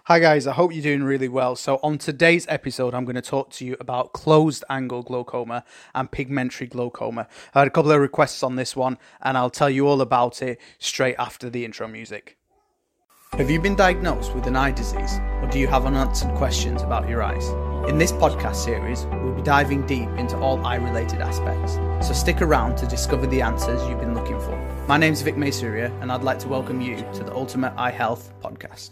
Hi guys, I hope you're doing really well. So on today's episode, I'm going to talk to you about closed angle glaucoma and pigmentary glaucoma. I had a couple of requests on this one and I'll tell you all about it straight after the intro music. Have you been diagnosed with an eye disease or do you have unanswered questions about your eyes? In this podcast series, we'll be diving deep into all eye-related aspects. So stick around to discover the answers you've been looking for. My name's Vic Maysuria and I'd like to welcome you to the Ultimate Eye Health Podcast.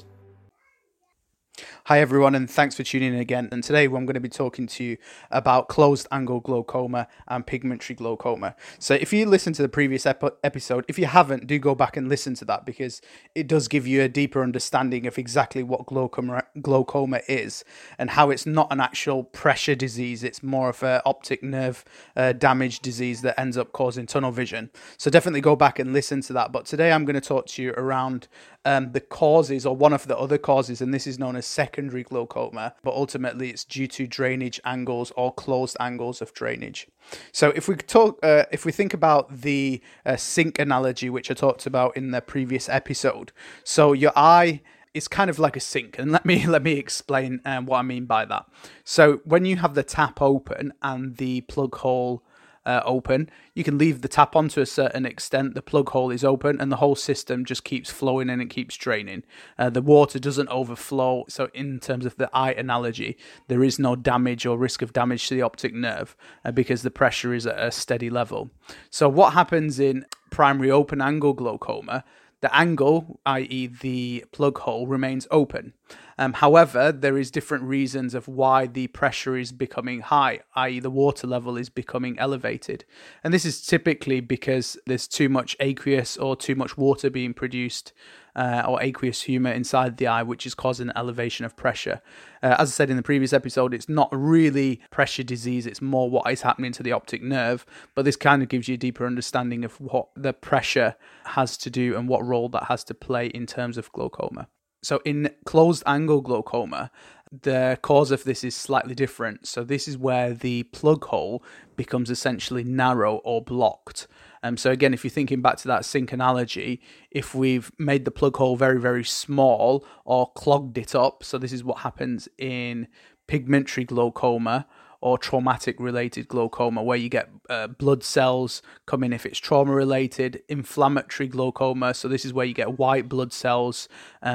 Hi everyone, and thanks for tuning in again. And today I'm going to be talking to you about closed angle glaucoma and pigmentary glaucoma. So if you listen to the previous episode, if you haven't, do go back and listen to that because it does give you a deeper understanding of exactly what glaucoma is and how it's not an actual pressure disease. It's more of an optic nerve damage disease that ends up causing tunnel vision. So definitely go back and listen to that. But today I'm going to talk to you around the causes, or one of the other causes, and this is known as secondary glaucoma, but ultimately it's due to drainage angles or closed angles of drainage. So if we think about the sink analogy, which I talked about in the previous episode, so your eye is kind of like a sink, and let me explain what I mean by that. So when you have the tap open and the plug hole open, you can leave the tap on to a certain extent, the plug hole is open and the whole system just keeps flowing and it keeps draining. The water doesn't overflow, so in terms of the eye analogy, there is no damage or risk of damage to the optic nerve because the pressure is at a steady level. So what happens in primary open angle glaucoma? The angle, i.e. the plug hole, remains open. However, there is different reasons of why the pressure is becoming high, i.e. the water level is becoming elevated. And this is typically because there's too much aqueous or too much water being produced or aqueous humor inside the eye, which is causing an elevation of pressure. As I said in the previous episode, it's not really pressure disease, it's more what is happening to the optic nerve, but this kind of gives you a deeper understanding of what the pressure has to do and what role that has to play in terms of glaucoma. So in closed angle glaucoma, the cause of this is slightly different. So this is where the plug hole becomes essentially narrow or blocked. So again, if you're thinking back to that sink analogy, if we've made the plug hole very, very small or clogged it up, so this is what happens in pigmentary glaucoma or traumatic related glaucoma, where you get blood cells come in if it's trauma related, inflammatory glaucoma, so this is where you get white blood cells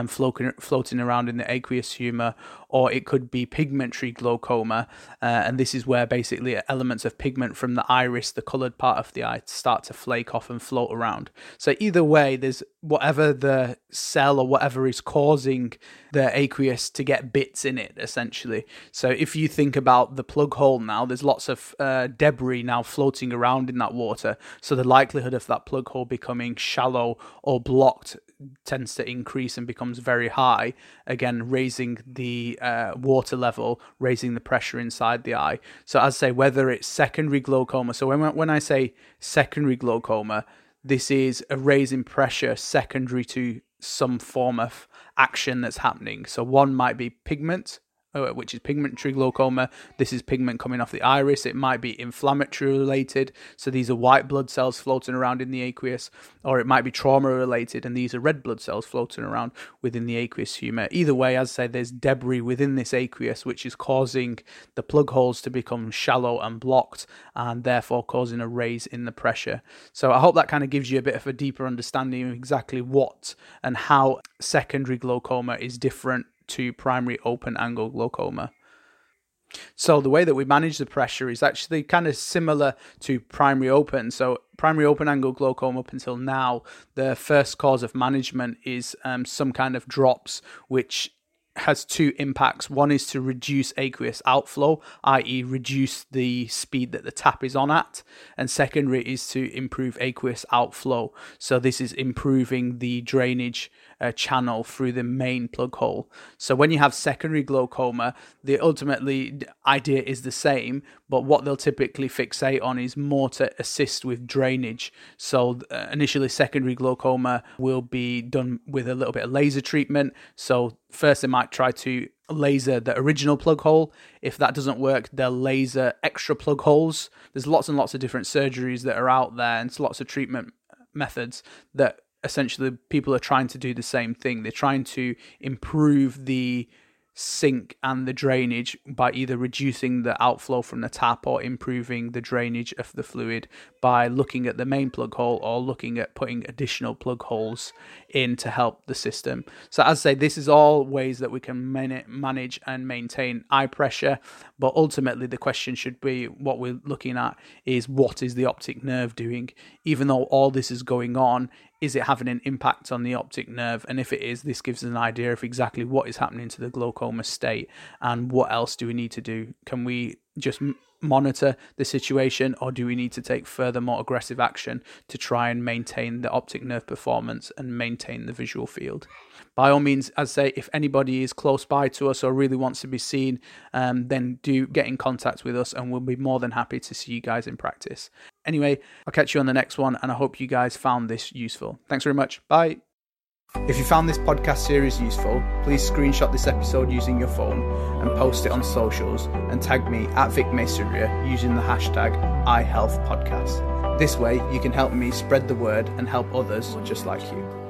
floating around in the aqueous humor, or it could be pigmentary glaucoma, and this is where basically elements of pigment from the iris, the colored part of the eye, start to flake off and float around. So either way, there's whatever the cell or whatever is causing the aqueous to get bits in it, essentially. So if you think about the plug hole now, there's lots of debris now floating around in that water, so the likelihood of that plug hole becoming shallow or blocked tends to increase and becomes very high, again raising the water level, raising the pressure inside the eye. So as I say, whether it's secondary glaucoma, so when I say secondary glaucoma, this is a raise in pressure secondary to some form of action that's happening. So one might be pigment, which is pigmentary glaucoma. This is pigment coming off the iris. It might be inflammatory related, so these are white blood cells floating around in the aqueous, or it might be trauma related, and these are red blood cells floating around within the aqueous humor. Either way, as I say, there's debris within this aqueous which is causing the plug holes to become shallow and blocked, and therefore causing a raise in the pressure. So I hope that kind of gives you a bit of a deeper understanding of exactly what and how secondary glaucoma is different to primary open angle glaucoma. So the way that we manage the pressure is actually kind of similar to primary open. So primary open angle glaucoma, up until now, the first cause of management is some kind of drops, which has two impacts. One is to reduce aqueous outflow, i.e. reduce the speed that the tap is on at, and secondary is to improve aqueous outflow. So this is improving the drainage channel through the main plug hole. So when you have secondary glaucoma, the ultimately idea is the same, but what they'll typically fixate on is more to assist with drainage. So initially secondary glaucoma will be done with a little bit of laser treatment. So first they might try to laser the original plug hole. If that doesn't work, they'll laser extra plug holes. There's lots and lots of different surgeries that are out there, and lots of treatment methods that essentially people are trying to do the same thing. They're trying to improve the sink and the drainage by either reducing the outflow from the tap or improving the drainage of the fluid by looking at the main plug hole or looking at putting additional plug holes in to help the system. So as I say, this is all ways that we can manage and maintain eye pressure, but ultimately the question should be, what we're looking at is, what is the optic nerve doing? Even though all this is going on, is it having an impact on the optic nerve? And if it is, this gives us an idea of exactly what is happening to the glaucoma state and what else do we need to do. Can we just monitor the situation, or do we need to take further, more aggressive action to try and maintain the optic nerve performance and maintain the visual field? By all means, as I say, if anybody is close by to us or really wants to be seen, then do get in contact with us and we'll be more than happy to see you guys in practice. Anyway, I'll catch you on the next one, and I hope you guys found this useful. Thanks very much. Bye. If you found this podcast series useful, please screenshot this episode using your phone and post it on socials and tag me at Vic Masonria using the hashtag iHealthPodcast. This way you can help me spread the word and help others just like you.